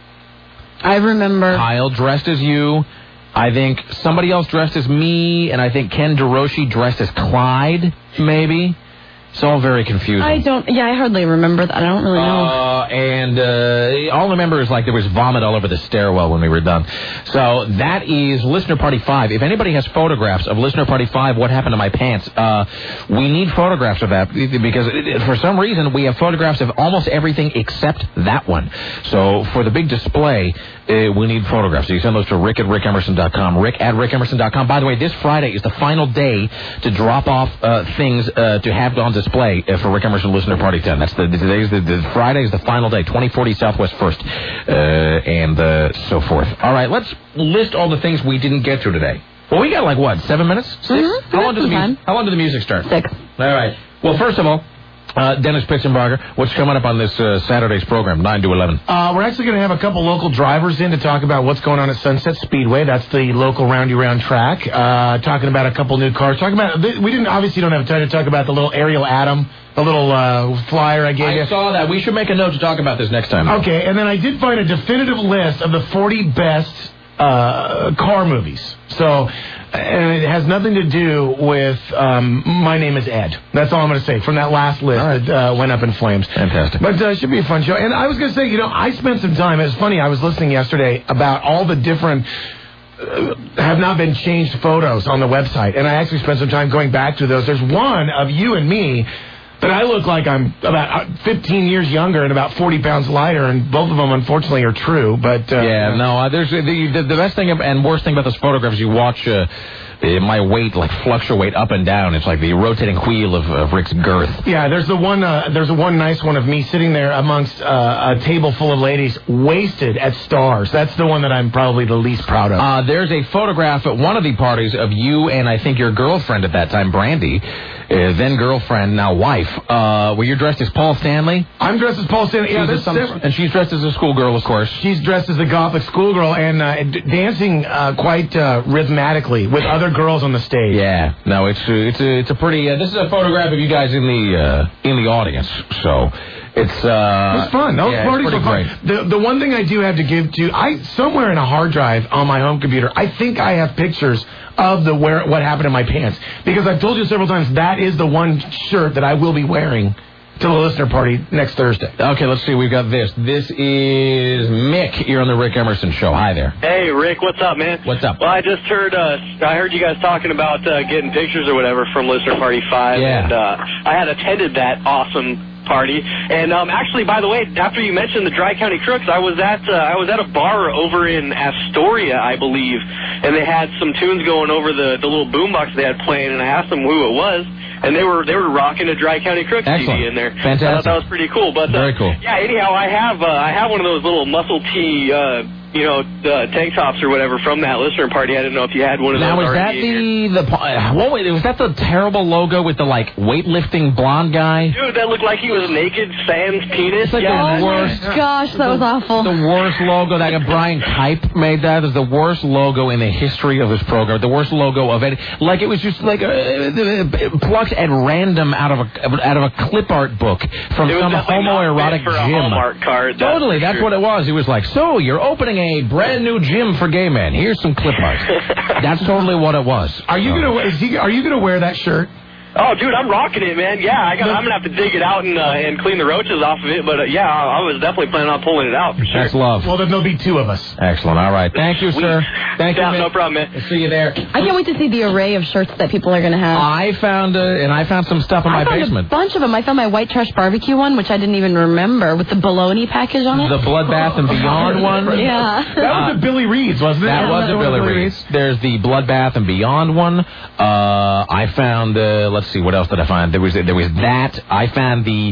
I remember. Kyle dressed as you. I think somebody else dressed as me, and I think Ken DeRoshi dressed as Clyde, maybe. It's all very confusing. I don't, yeah, I hardly remember that. I don't really know. Uh, and uh, all I remember is like there was vomit all over the stairwell when we were done. So that is Listener Party five. If anybody has photographs of Listener Party five, What Happened to My Pants, uh, we need photographs of that because it, for some reason we have photographs of almost everything except that one. So for the big display, uh, we need photographs. So you send those to rick at rick emerson dot com, rick at rick emerson dot com. By the way, this Friday is the final day to drop off uh, things uh, to have on display uh, for Rick Emerson Listener Party ten. That's the today's the, the Friday is the final day, twenty forty Southwest First, uh, and uh, so forth. All right, let's list all the things we didn't get to today. Well, we got like what, seven minutes? Six? Mm-hmm. How long did the mu- How long did the music start? Six. All right. Well, first of all, uh, Dennis Pitzenbarger, what's coming up on this uh, Saturday's program, nine to eleven? Uh, we're actually going to have a couple local drivers in to talk about what's going on at Sunset Speedway. That's the local roundy round track. Uh, talking about a couple new cars. Talking about we didn't obviously don't have time to talk about the little Ariel Atom, the little uh, flyer I gave I you. I saw that. We should make a note to talk about this next time. Okay, and then I did find a definitive list of the forty best uh, car movies. So, and it has nothing to do with um, My Name is Ed. That's all I'm going to say from that last list right. that uh, went up in flames. Fantastic. But uh, it should be a fun show. And I was going to say, you know, I spent some time. It was funny. I was listening yesterday about all the different uh, have not been changed photos on the website. And I actually spent some time going back to those. There's one of you and me that I look like I'm about fifteen years younger and about forty pounds lighter, and both of them, unfortunately, are true. But uh, yeah, no, uh, there's the, the the best thing and worst thing about those photographs. You watch uh, my weight like fluctuate up and down. It's like the rotating wheel of, of Rick's girth. Yeah, there's the one. Uh, there's the one nice one of me sitting there amongst uh, a table full of ladies, wasted at Stars. That's the one that I'm probably the least proud of. Uh, there's a photograph at one of the parties of you and I think your girlfriend at that time, Brandy. Uh, then girlfriend, now wife. Uh, where you're dressed as Paul Stanley? I'm dressed as Paul Stanley. Yeah, some, and she's dressed as a schoolgirl, of course. She's dressed as a gothic schoolgirl and uh, d- dancing uh, quite uh, rhythmatically with other girls on the stage. Yeah, no, it's uh, it's a it's a pretty. Uh, this is a photograph of you guys in the uh, in the audience. So it's uh, it's fun. Those yeah, parties it's are fun. great. The the one thing I do have to give to I somewhere in a hard drive on my home computer, I think I have pictures of the where what happened in my pants, because I've told you several times that is the one shirt that I will be wearing to the listener party next Thursday. Okay, let's see. We've got this. This is Mick. You're on the Rick Emerson Show. Hi there. Hey, Rick. What's up, man? What's up? Well, I just heard uh, I heard you guys talking about uh, getting pictures or whatever from Listener Party five. Yeah. And uh, I had attended that awesome party. And um, actually, by the way, after you mentioned the Dry County Crooks, I was at uh, I was at a bar over in Astoria, I believe, and they had some tunes going over the, the little boombox they had playing, and I asked them who it was, and they were they were rocking a Dry County Crooks Excellent. C D in there. Fantastic. I thought that was pretty cool. But uh, very cool. Yeah. Anyhow, I have uh, I have one of those little muscle tee uh, you know, uh, tank tops or whatever from that listener party. I didn't know if you had one of those. Now, was that already in the, the, uh, what was, was that the terrible logo with the, like, weightlifting blonde guy? Dude, that looked like he was naked, sans penis. It's like yeah, the worst. Gosh, that was awful. The worst logo. That guy, Brian Kipe made that. It was the worst logo in the history of this program. The worst logo of it. Like, it was just, like, uh, plucked at random out of a, out of a clip art book from some homoerotic for a gym. Hallmark card. That's Totally, that's sure. what it was. He was like, so, you're opening a brand new gym for gay men. Here's some clip art. That's totally what it was. Are you so. gonna? Is he, are you gonna wear that shirt? Oh, dude, I'm rocking it, man. Yeah, I got, I'm going to have to dig it out and uh, and clean the roaches off of it. But, uh, yeah, I, I was definitely planning on pulling it out for sure. That's love. Well, then there'll be two of us. Excellent. All right. Thank you, sir. Thank yeah, you, man. no problem, man. We'll see you there. I can't wait to see the array of shirts that people are going to have. I found, uh, and I found some stuff in my I found basement. a bunch of them. I found my White Trash Barbecue one, which I didn't even remember, with the bologna package on it. The Bloodbath and Beyond one? Yeah. That was a Billy Reed's, wasn't it? That Yeah, was that a was Billy Billy Reed's. There's the Bloodbath and Beyond one. Uh, I found, uh, let's see, what else did I find? There was there was that. I found the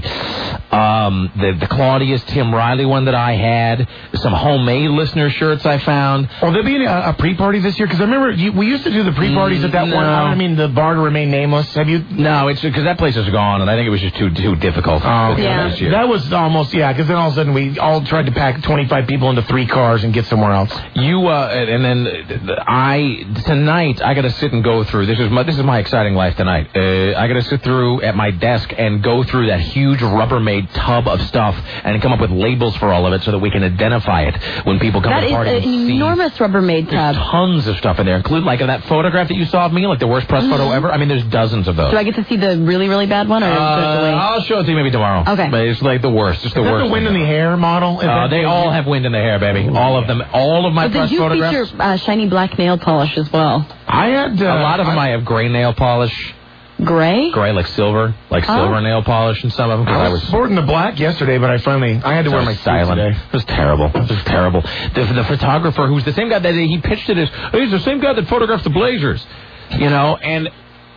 um, the, the Claudius Tim Riley one that I had. Some homemade listener shirts I found. Will there be a, a pre-party this year? Because I remember you, we used to do the pre-parties at that no. one. I mean, the bar to remain nameless. Have you? No, it's because that place is gone, and I think it was just too too difficult. Oh, this yeah. year. That was almost, yeah, because then all of a sudden we all tried to pack twenty-five people into three cars and get somewhere else. You, uh, and then I, tonight, I got to sit and go through, this is my, this is my exciting life tonight. Uh, I got to sit through at my desk and go through that huge Rubbermaid tub of stuff and come up with labels for all of it so that we can identify it when people come That to the is party an and see. enormous Rubbermaid There's tub. tons of stuff in there, including like that photograph that you saw of me, like the worst press photo ever. I mean, there's dozens of those. Do I get to see the really, really bad one, or Uh, do I have to wait? I'll show it to you maybe tomorrow. Okay. But it's like the worst. It's the Is that worst. the wind in the hair model? Is Uh, that they the- all have wind in the hair, baby. All of them. All of my But they press do photographs. feature uh, shiny black nail polish as well. I had uh, a lot of them. I, I have gray nail polish. Gray? Gray, like silver, like Oh. silver nail polish, and some of them. 'cause I was sporting the black yesterday, but I finally I had to wear my suit silent. today. It was terrible. It was terrible. The, the photographer, who's the same guy that he pitched it as, he's the same guy that photographs the Blazers, you know, and.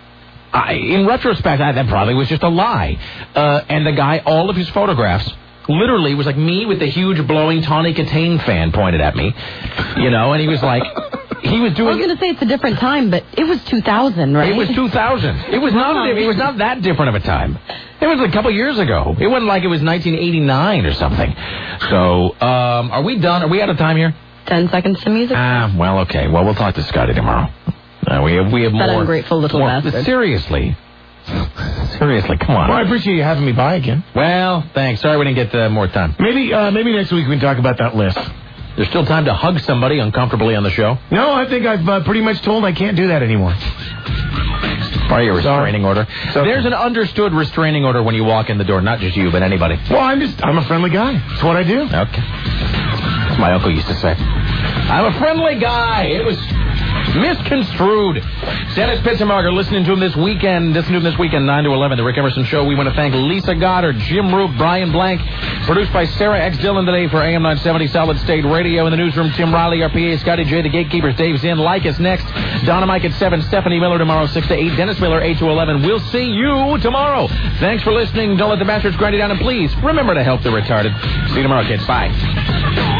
I, in retrospect, I, that probably was just a lie. Uh, and the guy, all of his photographs, literally was like me with the huge blowing Tawny Katane fan pointed at me, you know, and he was like, he was I doing. was going to say it's a different time, but it was two thousand, right? It was two thousand. It was not. It was not that different of a time. It was a couple years ago. It wasn't like it was nineteen eighty-nine or something. So, um, are we done? Are we out of time here? Ten seconds to music. Ah, well, okay. Well, we'll talk to Scotty tomorrow. Uh, we have we have That more. ungrateful little more, bastard. Seriously. Seriously, come on. Well, I appreciate you having me by again. Well, thanks. Sorry we didn't get uh, more time. Maybe uh, maybe next week we can talk about that list. There's still time to hug somebody uncomfortably on the show. No, I think I've uh, pretty much told I can't do that anymore. Part of your restraining order. So- There's an understood restraining order when you walk in the door, not just you, but anybody. Well, I'm just I'm a friendly guy. That's what I do. Okay. That's my uncle used to say. I'm a friendly guy. It was misconstrued. Dennis Pitzenbarger, listening to him this weekend. Listen to him this weekend, nine to eleven, The Rick Emerson Show. We want to thank Lisa Goddard, Jim Roop, Brian Blank. Produced by Sarah X. Dillon today for A M nine seventy Solid State Radio. In the newsroom, Tim Riley, our P A, Scotty J, the Gatekeepers, Dave Zinn. Like us next. Donna Mike at seven, Stephanie Miller tomorrow, six to eight. Dennis Miller, eight to eleven. We'll see you tomorrow. Thanks for listening. Don't let the bastards grind you down. And please, remember to help the retarded. See you tomorrow, kids. Bye.